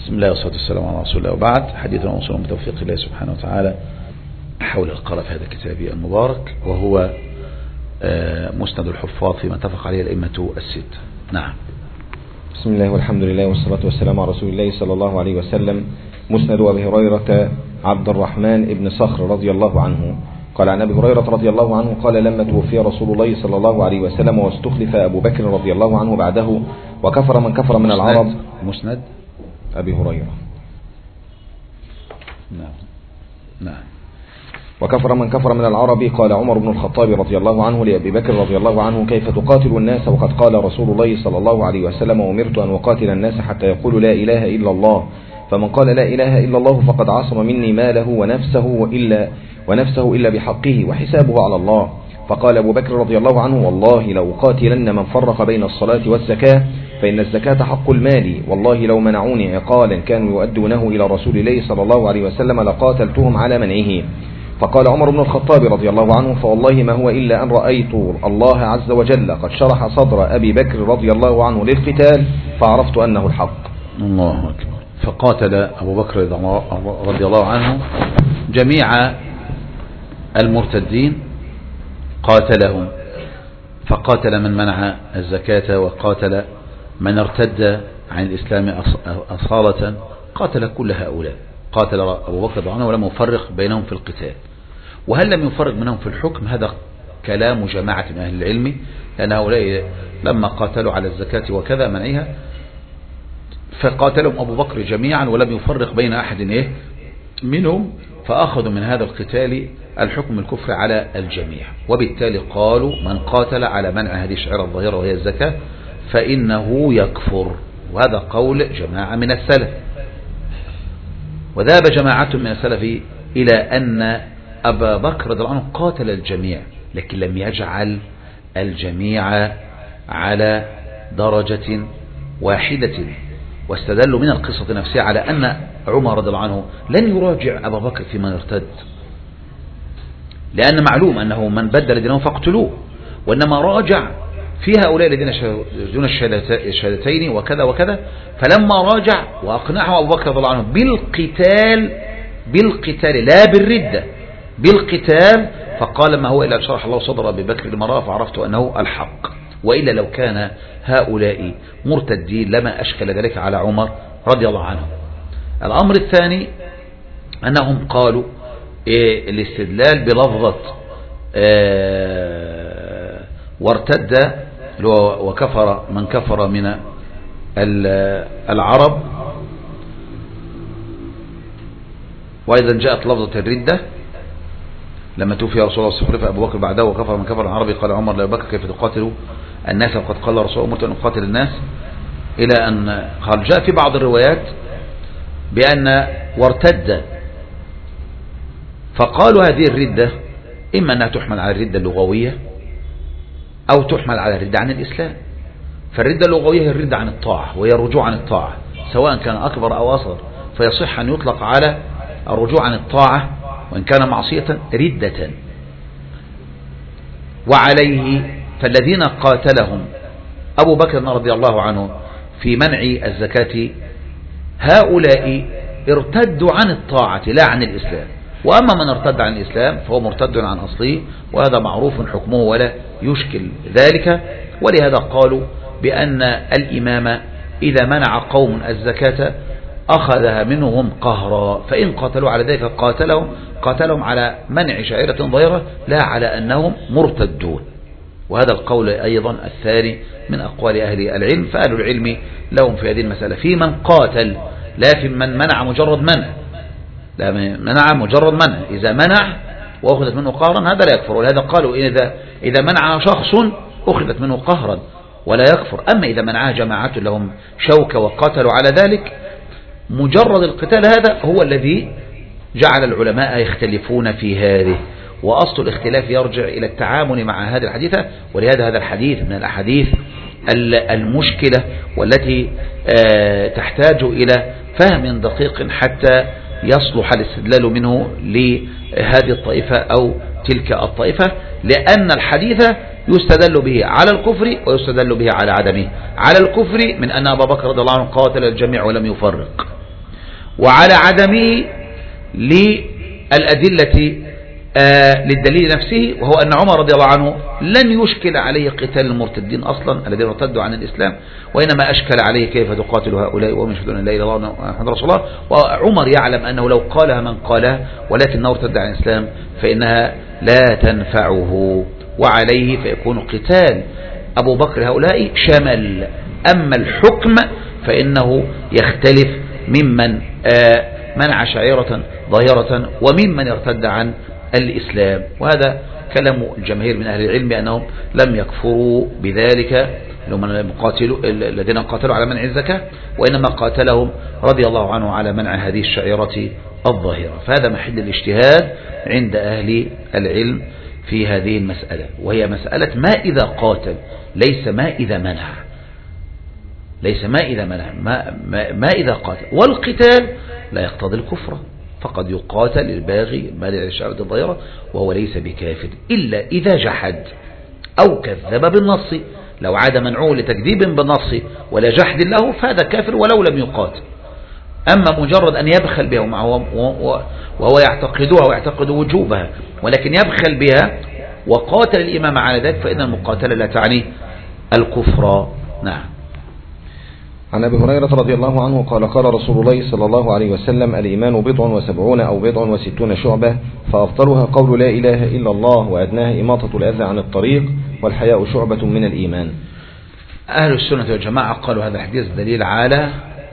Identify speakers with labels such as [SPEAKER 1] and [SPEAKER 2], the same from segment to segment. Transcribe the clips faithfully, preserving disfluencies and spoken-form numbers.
[SPEAKER 1] بسم الله والصلاة والسلام على رسول الله، وبعد. حديثنا موصول بتوفيق الله سبحانه وتعالى حول القراءة في هذا الكتاب المبارك، وهو مسند الحفاظ فيما اتفق عليه الأئمة الستة. نعم.
[SPEAKER 2] بسم الله والحمد لله والصلاة والسلام على رسول الله صلى الله عليه وسلم. مسند أبي هريرة عبد الرحمن بن صخر رضي الله عنه قال عن أبي هريرة رضي الله عنه قال: لما توفي رسول الله صلى الله عليه وسلم واستخلف أبو بكر رضي الله عنه بعده وكفر من كفر من العرب.
[SPEAKER 1] مسند
[SPEAKER 2] أبي هريرة.
[SPEAKER 1] نعم نعم.
[SPEAKER 2] وكفر من كفر من العرب. قال عمر بن الخطاب رضي الله عنه لأبي بكر رضي الله عنه: كيف تقاتل الناس وقد قال رسول الله صلى الله عليه وسلم: أمرت أن أقاتل الناس حتى يقولوا لا إله إلا الله، فمن قال لا إله إلا الله فقد عصم مني ماله ونفسه وإلا ونفسه إلا بحقه وحسابه على الله. فقال أبو بكر رضي الله عنه: والله لو قاتلن من فرق بين الصلاة والزكاة، فإن الزكاة حق المال، والله لو منعوني عقالا كانوا يؤدونه إلى رسول الله صلى الله عليه وسلم لقاتلتهم على منعه. فقال عمر بن الخطاب رضي الله عنه: فوالله ما هو إلا أن رأيت الله عز وجل قد شرح صدر أبي بكر رضي الله عنه للقتال فعرفت أنه الحق.
[SPEAKER 1] الله أكبر. فقاتل أبو بكر رضي الله عنه جميع المرتدين، قاتلهم، فقاتل من منع الزكاة وقاتل من ارتد عن الإسلام أصالة، قاتل كل هؤلاء. قاتل أبو بكر رضي الله عنه ولم يفرق بينهم في القتال. وهل لم يفرق بينهم في الحكم؟ هذا كلام جماعة من أهل العلم، لأن هؤلاء لما قاتلوا على الزكاة وكذا منعها فقاتلهم أبو بكر جميعا ولم يفرق بين أحد إيه منهم، فأخذوا من هذا القتال الحكم الكفر على الجميع، وبالتالي قالوا من قاتل على منع هذه الشعيرة الظاهرة وهي الزكاة فإنه يكفر. وهذا قول جماعة من السلف. وذهب جماعة من السلف إلى أن أبا بكر رضي الله عنه قاتل الجميع، لكن لم يجعل الجميع على درجة واحدة، واستدلوا من القصة نفسها على أن عمر رضي الله عنه لن يراجع أبا بكر في من ارتد، لأن معلوم أنه من بدل دينه فاقتلوه، وإنما راجع في هؤلاء الذين يشهدون الشهادتين وكذا وكذا. فلما راجع وأقنعه أبو بكر رضي الله عنه بالقتال بالقتال لا بالردة، بالقتال، فقال: ما هو إلا شرح الله صدر أبي بكر لما فعرفت أنه الحق، وإلا لو كان هؤلاء مرتدين لما أشكل ذلك على عمر رضي الله عنه. الأمر الثاني أنهم قالوا إيه الاستدلال بلفظة إيه وارتد وكفر من كفر من العرب، وإذا جاءت لفظة الردة لما توفي رسول الله استخلف أبو بكر بعده وكفر من كفر العربي. قال عمر لأبي بكر: كيف تقاتل الناس وقد قال رسول الله: أمرت أن أقاتل الناس، إلى أن قال جاء في بعض الروايات بأن وارتد، فقالوا هذه الردة إما أنها تحمل على الردة اللغوية أو تحمل على الردة عن الإسلام. فالردة اللغوية هي الردة عن الطاعة، وهي الرجوع عن الطاعة سواء كان أكبر أو أصغر، فيصح أن يطلق على الرجوع عن الطاعة وإن كان معصية ردة. وعليه فالذين قاتلهم أبو بكر رضي الله عنه في منع الزكاة هؤلاء ارتدوا عن الطاعة لا عن الإسلام، وأما من ارتد عن الإسلام فهو مرتد عن أصله، وهذا معروف حكمه ولا يشكل ذلك. ولهذا قالوا بأن الإمام إذا منع قوم الزكاة أخذها منهم قهرا، فإن قاتلوا على ذلك قاتلهم قاتلهم على منع شعيرة ظاهرة لا على أنهم مرتدون. وهذا القول أيضا الثاني من أقوال أهل العلم. فأهل العلم لهم في هذه المسألة في من قاتل، لا في من منع مجرد منع، لا منع مجرد منع. إذا منع وأخذت منه قهرا هذا لا يكفر، ولهذا قالوا إذا إذا منع شخص أخذت منه قهرا ولا يكفر. أما إذا منعها جماعة لهم شوكة وقاتلوا على ذلك، مجرد القتال هذا هو الذي جعل العلماء يختلفون في هذه. وأصل الاختلاف يرجع إلى التعامل مع هذه الحديثة، ولهذا هذا الحديث من الأحاديث المشكلة والتي تحتاج إلى فهم دقيق حتى يصلح الاستدلال منه لهذه الطائفة أو تلك الطائفة، لأن الحديث يستدل به على الكفر ويستدل به على عدمه. على الكفر من أن أبا بكر رضي الله عنه قاتل الجميع ولم يفرق، وعلى عدمه للأدلة آه للدليل نفسه، وهو أن عمر رضي الله عنه لن يشكل عليه قتال المرتدين أصلا الذين ارتدوا عن الإسلام، وإنما أشكل عليه كيف تقاتل هؤلاء وهم يشهدون أن لا إله إلا الله محمد رسول الله. وعمر يعلم أنه لو قالها من قالها ولكنه ارتد عن الإسلام فإنها لا تنفعه، وعليه فيكون قتال أبو بكر هؤلاء شمل. أما الحكم فإنه يختلف ممن آه منع شعيرة ظاهرة وممن ارتد عن الإسلام. وهذا كلام الجماهير من أهل العلم بأنهم لم يكفروا بذلك الذين قاتلوا على منع الزكاة، وإنما قاتلهم رضي الله عنه على منع هذه الشعيرة الظاهرة. فهذا محل الاجتهاد عند أهل العلم في هذه المسألة، وهي مسألة ما إذا قاتل، ليس ما إذا منع، ليس ما إذا منع، ما, ما, ما إذا قاتل. والقتال لا يقتضي الكفر، فقد يقاتل الباغي مانع الشعيرة الظاهرة وهو ليس بكافر إلا إذا جحد أو كذب بالنص. لو عاد منعه لتكذيب بالنص ولا جحد له فهذا كافر ولو لم يقاتل. أما مجرد أن يبخل بها وهو يعتقدها ويعتقد وجوبها ولكن يبخل بها وقاتل الإمام على ذلك فإن المقاتلة لا تعني الكفر. نعم.
[SPEAKER 2] عن أبي هريرة رضي الله عنه قال قال رسول الله صلى الله عليه وسلم: الإيمان بضع وسبعون أو بضع وستون شعبة، فأفضلها قول لا إله إلا الله، وأدناها إماطة الأذى عن الطريق، والحياء شعبة من الإيمان.
[SPEAKER 1] أهل السنة والجماعة قالوا هذا الحديث دليل على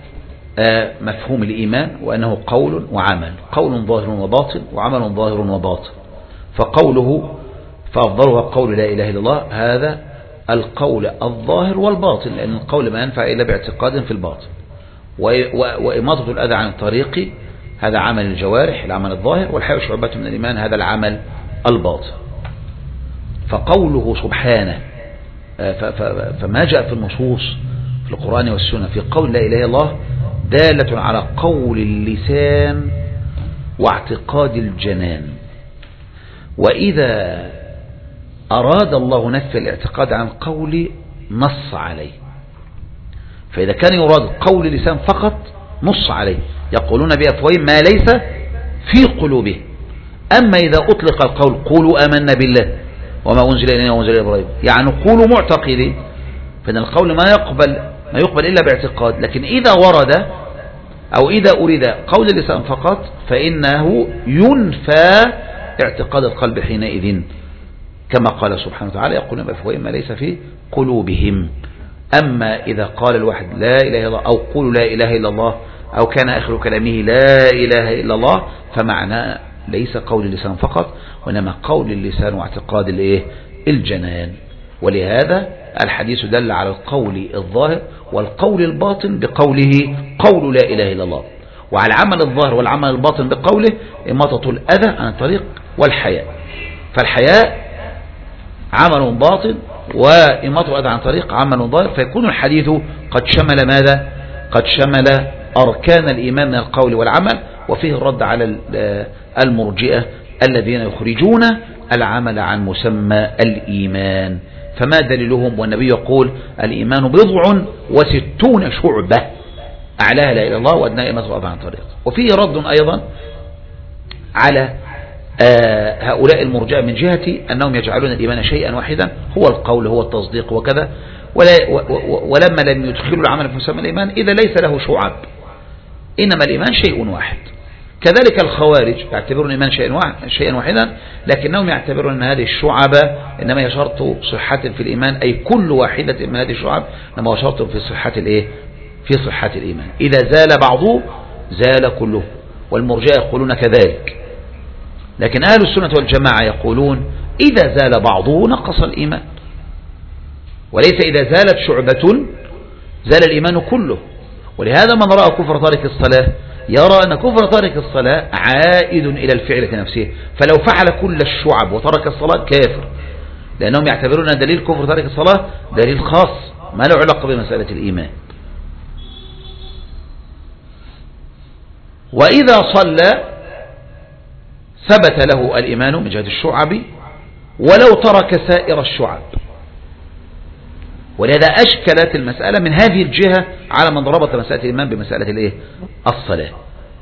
[SPEAKER 1] مفهوم الإيمان، وأنه قول وعمل، قول ظاهر وباطن وعمل ظاهر وباطن. فقوله فأفضلها قول لا إله إلا الله، هذا القول الظاهر والباطن، لأن القول ما ينفع إلا باعتقاد في الباطن. وإماطة الأذى عن الطريق هذا عمل الجوارح العمل الظاهر، والحياء شعبة من الإيمان هذا العمل الباطن. فقوله سبحانه فما جاء في النصوص في القرآن والسنة في قول لا إله إلا الله دالة على قول اللسان واعتقاد الجنان. وإذا أراد الله نفي الاعتقاد عن قول نص عليه، فإذا كان يراد قول اللسان فقط نص عليه، يقولون بأفواههم ما ليس في قلوبه. أما إذا أطلق القول قولوا آمنا بالله وما أنزل إلينا وأنزل إلى إبراهيم، يعني قولوا معتقدين، فإن القول ما يقبل ما يقبل إلا باعتقاد. لكن إذا ورد أو إذا أريد قول اللسان فقط فإنه ينفى اعتقاد القلب حينئذ، كما قال سبحانه وتعالى: يقولون بأفواههم ما ليس في قلوبهم. أما إذا قال الواحد لا إله إلا الله أو قولوا لا إله إلا الله أو كان آخر كلامه لا إله إلا الله، فمعناه ليس قول اللسان فقط، وإنما قول اللسان واعتقاد الايه الجنان. ولهذا الحديث دل على القول الظاهر والقول الباطن بقوله قول لا إله إلا الله، وعلى العمل الظاهر والعمل الباطن بقوله إماطة الأذى عن الطريق والحياء. فالحياء عمل باطن وإماطة الأذى عن الطريق عمل ظاهر، فيكون الحديث قد شمل ماذا؟ قد شمل أركان الإيمان من القول والعمل، وفيه الرد على المرجئة الذين يخرجون العمل عن مسمى الإيمان. فما دليلهم؟ والنبي يقول: الإيمان بضع وستون شعبة، أعلاها لا إله إلا الله وأدناها إماطة الأذى عن الطريق. وفيه رد أيضا على هؤلاء المرجئة من جهة أنهم يجعلون الإيمان شيئا واحدا، هو القول هو التصديق وكذا، ولما لم يدخلوا العمل في مسمى الإيمان إذا ليس له شعب، إنما الإيمان شيء واحد. كذلك الخوارج يعتبرون الإيمان شيئا واحدا، لكنهم يعتبرون أن هذه الشعب إنما هي شرط صحة في الإيمان، أي كل واحدة من هذه الشعب إنما هو شرط في صحة الإيه؟ في صحة الإيمان. إذا زال بعضه زال كله، والمرجئة يقولون كذلك. لكن أهل السنة والجماعة يقولون إذا زال بعضه نقص الإيمان، وليس إذا زالت شعبة زال الإيمان كله. ولهذا من رأى كفر تارك الصلاة يرى أن كفر تارك الصلاة عائد إلى الفعل نفسه، فلو فعل كل الشعب وترك الصلاة كافر، لأنهم يعتبرون أن دليل كفر تارك الصلاة دليل خاص ما له علاقة بمسألة الإيمان. وإذا صلى ثبت له الإيمان من جهة الشعب ولو ترك سائر الشعب. ولهذا أشكلت المسألة من هذه الجهة على من ربط مسألة الإيمان بمسألة الإيه؟ الصلاة،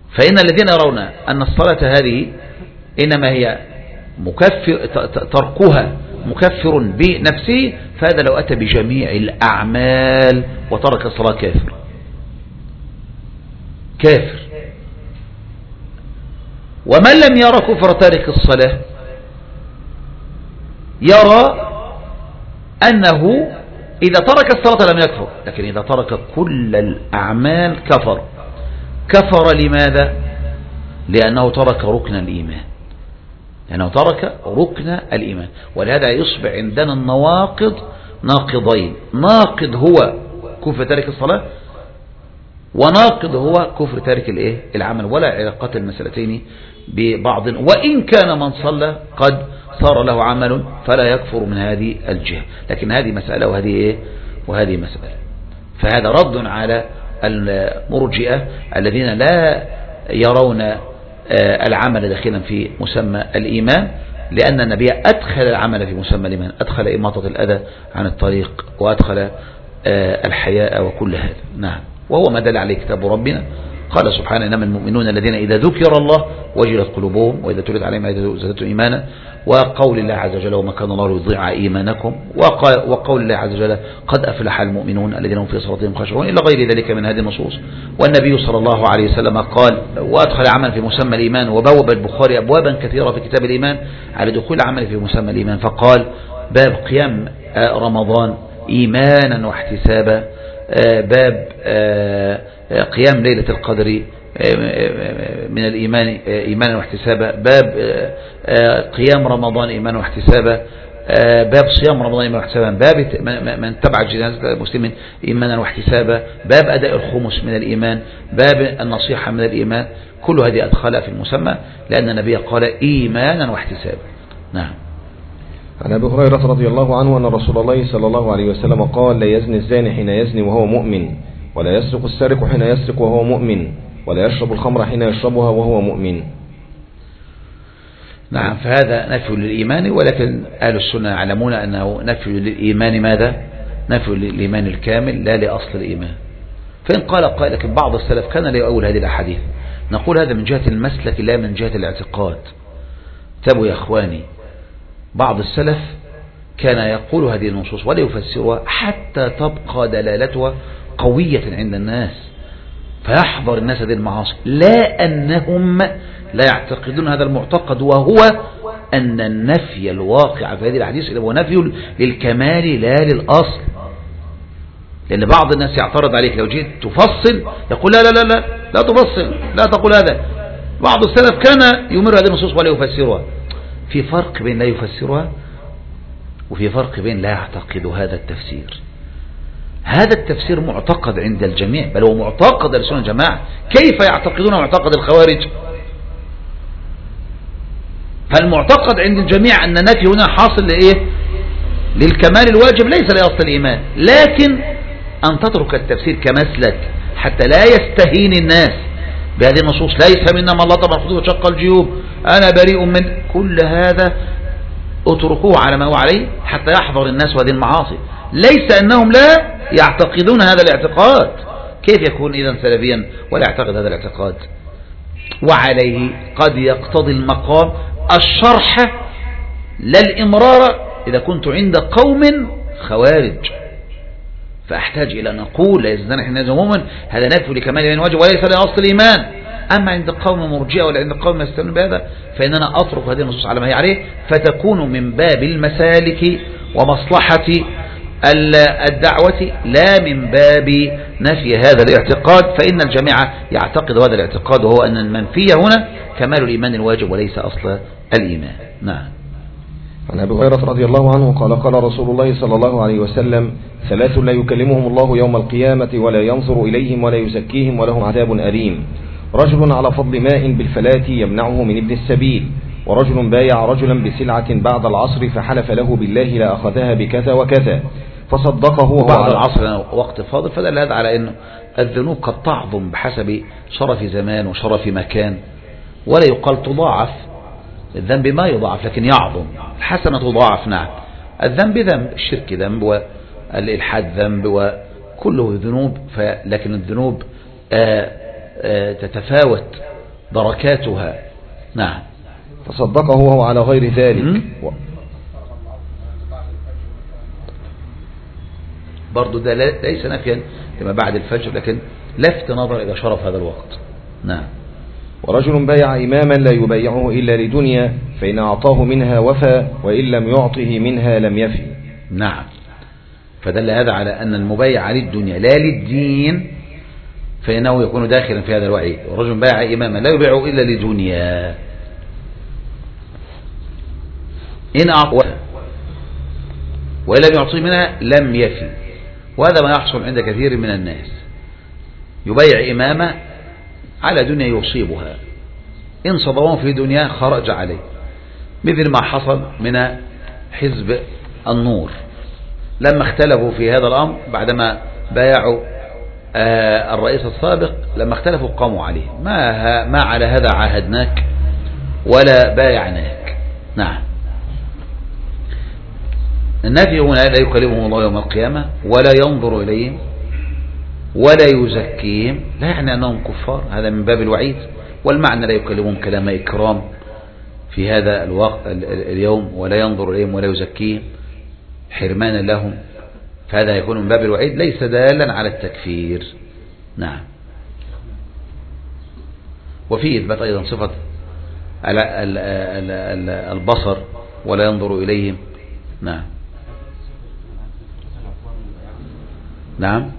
[SPEAKER 1] فإن الذين يرون أن الصلاة هذه إنما هي مكفر، تركها مكفر بنفسه، فهذا لو أتى بجميع الأعمال وترك الصلاة كافر كافر. ومن لم يرى كفر تارك الصلاة يرى أنه إذا ترك الصلاة لم يكفر، لكن إذا ترك كل الأعمال كفر. كفر لماذا؟ لأنه ترك ركن الإيمان، لأنه ترك ركن الإيمان. ولهذا يصبح عندنا النواقض ناقضين، ناقض هو كفر تارك الصلاة، وناقض هو كفر تارك الايه العمل، ولا علاقة المسألتين ببعض. وإن كان من صلى قد صار له عمل فلا يكفر من هذه الجهة، لكن هذه مسألة وهذه ايه وهذه مسألة. فهذا رد على المرجئة الذين لا يرون العمل داخلا في مسمى الإيمان، لأن النبي أدخل العمل في مسمى الإيمان، أدخل إماطة الأذى عن الطريق، وأدخل الحياء وكل هذا. نعم، وهو ما دل عليه كتاب ربنا. قال سبحانه: إنما المؤمنون الذين إذا ذكر الله وجلت قلوبهم وإذا تليت عليهم آياته زادتهم إيمانا. وقول الله عز وجل: وما كان الله ليضيع إيمانكم. وقول الله عز وجل: قد أفلح المؤمنون الذين هم في صلاتهم خاشعون، إلى غير ذلك من هذه النصوص. والنبي صلى الله عليه وسلم قال: وأدخل عمل في مسمى الإيمان. وبوب البخاري أبوابا كثيرة في كتاب الإيمان على دخول عمل في مسمى الإيمان، فقال: باب قيام رمضان إيمانا واحتسابا، باب قيام ليلة القدر من الإيمان إيمانا واحتسابا، باب قيام رمضان إيمانا واحتسابا، باب صيام رمضان إيمانا واحتسابا، باب من تبع جنازة المسلمين إيمانا واحتسابا، باب أداء الخمس من الإيمان، باب النصيحة من الإيمان. كل هذه أدخلها في المسمى لأن النبي قال إيمانا واحتسابا. نعم.
[SPEAKER 2] عن أبي هريرة رضي الله عنه أن رسول الله صلى الله عليه وسلم قال: لا يزني الزاني حين يزني وهو مؤمن، ولا يسرق السارق حين يسرق وهو مؤمن، ولا يشرب الخمر حين يشربها وهو مؤمن.
[SPEAKER 1] نعم، فهذا نفي للإيمان، ولكن أهل السنة يعلمون أنه نفي للإيمان ماذا؟ نفي للإيمان الكامل لا لأصل الإيمان. فإن قال قائل: لكن بعض السلف كان لا يؤول هذه الأحاديث، نقول هذا من جهة المسلك لا من جهة الاعتقاد. تابوا يا أخواني، بعض السلف كان يقول هذه النصوص ولا يفسرها حتى تبقى دلالتها قوية عند الناس فيحضر الناس هذه المعاصي، لا أنهم لا يعتقدون هذا المعتقد، وهو أن النفي الواقع في هذه الحديث هو نفي للكمال لا للأصل. لأن بعض الناس يعترض عليك لو جيت تفصل يقول: لا لا لا لا لا تفصل، لا تقول هذا. بعض السلف كان يمر هذه النصوص ولا يفسرها. في فرق بين لا يفسرها وفي فرق بين لا يعتقد هذا التفسير. هذا التفسير معتقد عند الجميع، بل هو معتقد السنة الجماعة. كيف يعتقدون معتقد الخوارج؟ فالمعتقد عند الجميع أن النفي هنا حاصل لإيه؟ للكمال الواجب ليس لأصل الإيمان، لكن أن تترك التفسير كمسلك حتى لا يستهين الناس بهذه النصوص: ليس منا من لطم الخدود وشق الجيوب، أنا بريء من كل هذا. اتركوه على ما هو عليه حتى يحضر الناس هذه المعاصي، ليس أنهم لا يعتقدون هذا الاعتقاد. كيف يكون إذن سلفيا ولا يعتقد هذا الاعتقاد؟ وعليه قد يقتضي المقام الشرح لا الإمرار إذا كنت عند قوم خوارج، فأحتاج إلى أن نقول: لا يزدان حين يزن مؤمن، هذا نفي لكمال الإيمان واجب وليس لأصل الإيمان. أما عند قوم مرجئة ولا عند قوم يستمرون بهذا فإننا أترك هذه النصوص على ما هي عليه، فتكون من باب المسالك ومصلحة الدعوة لا من باب نفي هذا الاعتقاد، فإن الجميع يعتقد هذا الاعتقاد، وهو أن المنفي هنا كمال الإيمان الواجب وليس أصل الإيمان. نعم.
[SPEAKER 2] عن أبي هريرة رضي الله عنه قال: قال رسول الله صلى الله عليه وسلم: ثلاث لا يكلمهم الله يوم القيامة ولا ينظر إليهم ولا يزكيهم ولهم عذاب أليم: رجل على فضل ماء بالفلاة يمنعه من ابن السبيل، ورجل بايع رجلا بسلعة بعد العصر فحلف له بالله لا أخذها بكذا وكذا فصدقه.
[SPEAKER 1] بعد العصر وقت فاضل، فدل هذا على أن الذنوب قد تعظم بحسب شرف زمان وشرف مكان، ولا يقال تضاعف. الذنب ما يضاعف لكن يعظم، الحسنة تضاعف. نعم، الذنب ذنب، الشرك ذنب، والإلحاد ذنب، وكله ذنوب، لكن الذنوب آآ آآ تتفاوت دركاتها. نعم.
[SPEAKER 2] فصدقه وهو على غير ذلك. و...
[SPEAKER 1] برضو ده ليس نفيا لما بعد الفجر، لكن لفت نظر إلى شرف هذا الوقت. نعم.
[SPEAKER 2] ورجل بايع إماما لا يبايعه إلا لدنيا، فإن أعطاه منها وفى، وإن لم يعطه منها لم يفي.
[SPEAKER 1] نعم. فدل هذا على أن المبايع للدنيا لا للدين فإنه يكون داخلا في هذا الوعيد. ورجل بايع إماما لا يبايعه إلا لدنيا إن أعطاه وإن لم يعطه منها لم يفي. وهذا ما يحصل عند كثير من الناس، يبايع إمامة على دنيا يصيبها، إن صدمه في دنيا خرج عليه، مثل ما حصل من حزب النور لما اختلفوا في هذا الأمر بعدما بايعوا الرئيس السابق، لما اختلفوا قاموا عليه، ما, ما على هذا عاهدناك ولا بايعناك. نعم. النبي هنا لا يكلمهم الله يوم القيامة ولا ينظر إليهم ولا يزكيهم، لا يعني أنهم كفار، هذا من باب الوعيد، والمعنى لا يكلمهم كلام إكرام في هذا الوقت اليوم، ولا ينظر إليهم ولا يزكيهم حرمانا لهم، فهذا يكون من باب الوعيد ليس دالا على التكفير. نعم. وفي إثبات أيضا صفة البصر ولا ينظر إليهم. نعم. نعم.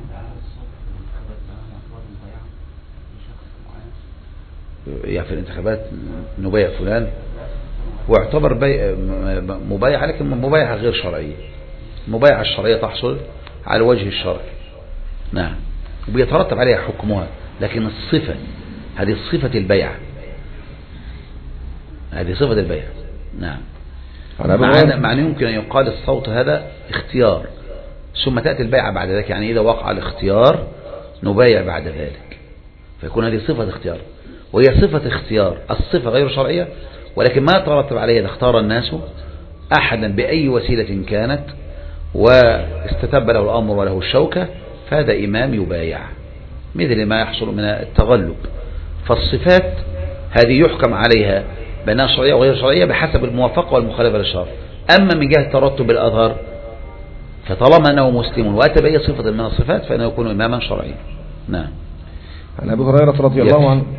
[SPEAKER 1] يعني في الانتخابات نبايع فلان واعتبر بي... مبايعة، لكن مبايعة غير شرعية. المبايعة الشرعية تحصل على وجه الشرع. نعم. وبيترتب عليها حكمها، لكن الصفة هذه صفة البيع، هذه صفة البيع. نعم. معنى, معنى يمكن أن يقال الصوت هذا اختيار، ثم تأتي البيعة بعد ذلك، يعني إذا وقع الاختيار نبايع بعد ذلك، فيكون هذه صفة اختيار، وهي صفة اختيار الصفة غير شرعية، ولكن ما ترتب عليها إذا اختار الناس أحدا بأي وسيلة كانت واستتب له الأمر وله الشوكة، فهذا إمام يبايع، مثل ما يحصل من التغلب. فالصفات هذه يحكم عليها بأنها شرعية وغير شرعية بحسب الموافقة والمخالفة للشرع. أما من جهة ترتب الأظهر فطالما أنه مسلم وأتى بأي صفة من الصفات فإنه يكون إماما شرعيا. نعم.
[SPEAKER 2] عن أبي هريرة رضي الله عنه